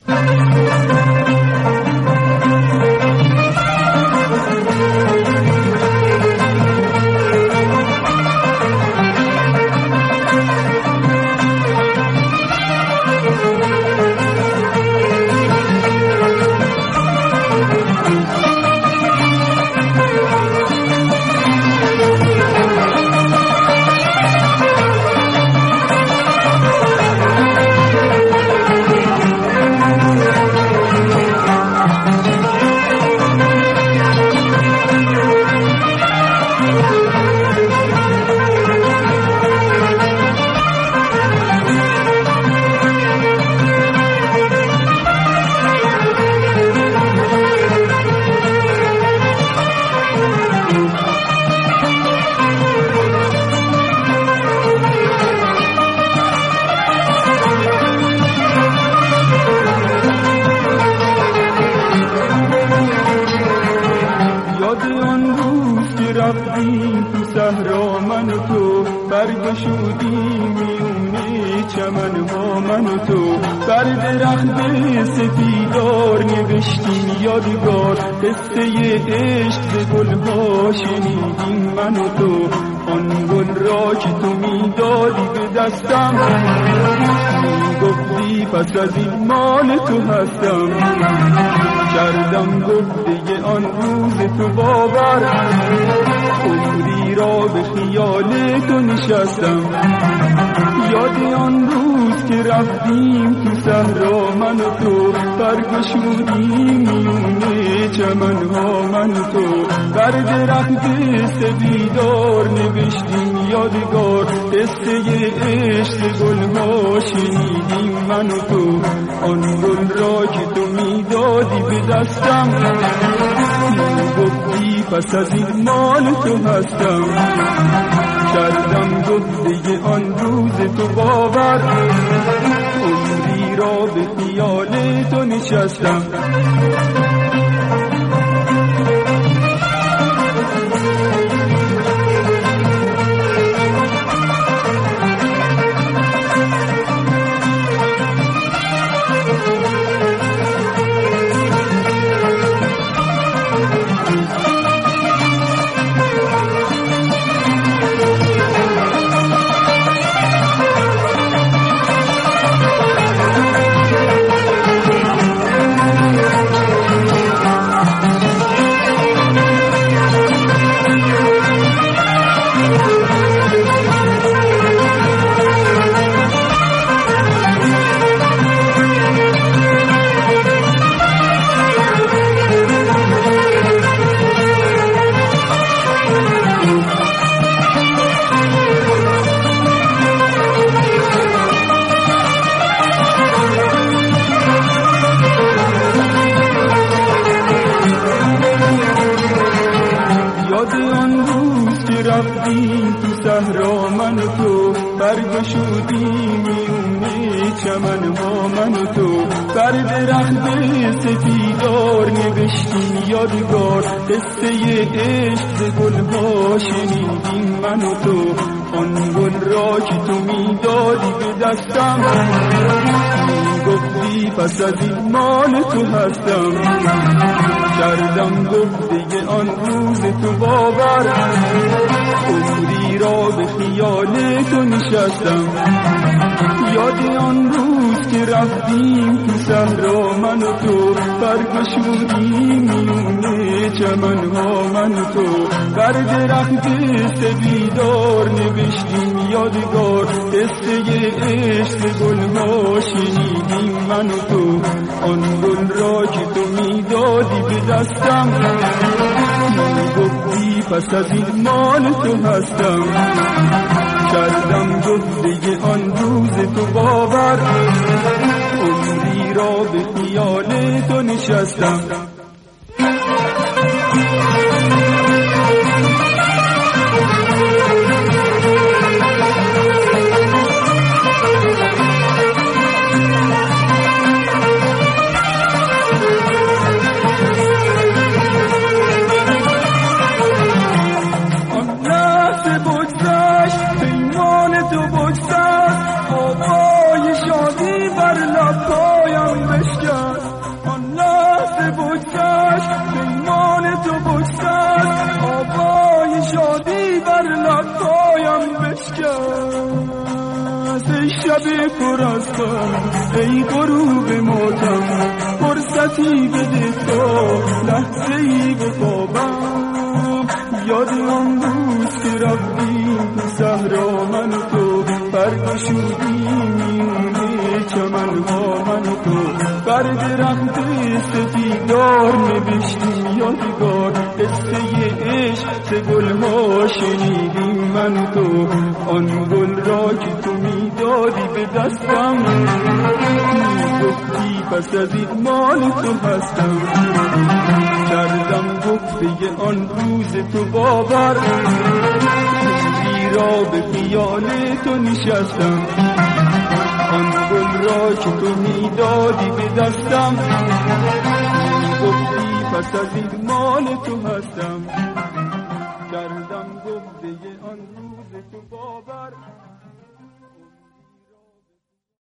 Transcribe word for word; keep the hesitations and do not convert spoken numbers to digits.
رفتیم تو صحرا من و تو، برگ شدیم میونه چمن ها من و تو، بر درخت سپیدار نوشتیم یادگار، قصه عشق به گلها شنیدیم من و تو، آن گل را که تو میدادی به دستم، میگفتی پس از این مال تو هستم، کردم گفته آن روز تو باور، عمری را به خیال تو نشستم. یاد آن روز که رفتیم تو صحرا من و تو، برگ شدیم میونه چمن ها من و تو، بر درخت سپیدار نوشتیم یادگار، قصه عشق گلها شنیدیم من و تو، آن گل را که تو میدادی به دستم، گفتی پس از این مال تو هستم، کردم گفته آن روز تو باور، عمری را به خیال تو نشستم. رفتیم تو صحرا من و تو، برگ شدیم میونه چمن ها من و تو، بر درخت سپیدار نوشتیم یادگار، قصه عشق گلها شنیدیم من و تو، آن گل را که تو میدادی به دستم، گفتی پس از این مال تو هستم، کردم گفته آن روز تو باور، عمری را به خیال تو نشستم. یاد آن روز که رفتیم تو صحرا من و تو، برگ شدیم میونه چمن ها من و تو، بر درخت سپیدار نوشتیم یادگار، قصه عشق گلها شنیدیم من و تو، آن گل را که تو میدادی به دستم، گفتی پس از این مال تو هستم، کردم گفته آن روز تو باور، عمری را به خیال تو نشستم. آوای شادی بر لبهایم بشکن. پر از غم ای غروب ماتم، فرصتی بده تا لحظه ای به خوابم. یاد آن روز که رفتیم صحرا من و تو، برگ شدیم میونه چمن ها من و تو، بر درخت سفیدار نوشتیم یادگار، قصه عشق چه گلها شنیدیم من و تو. آن گل را که تو میدادی به دستم، میگفتی پس از این مال تو هستم. کردم گفته آن روز تو باور، را به خیال تو نشستم. آن گل را که تو میدادی به دستم، گفتی پس از این مال تو هستم. کردم گفته آن روز تو باور.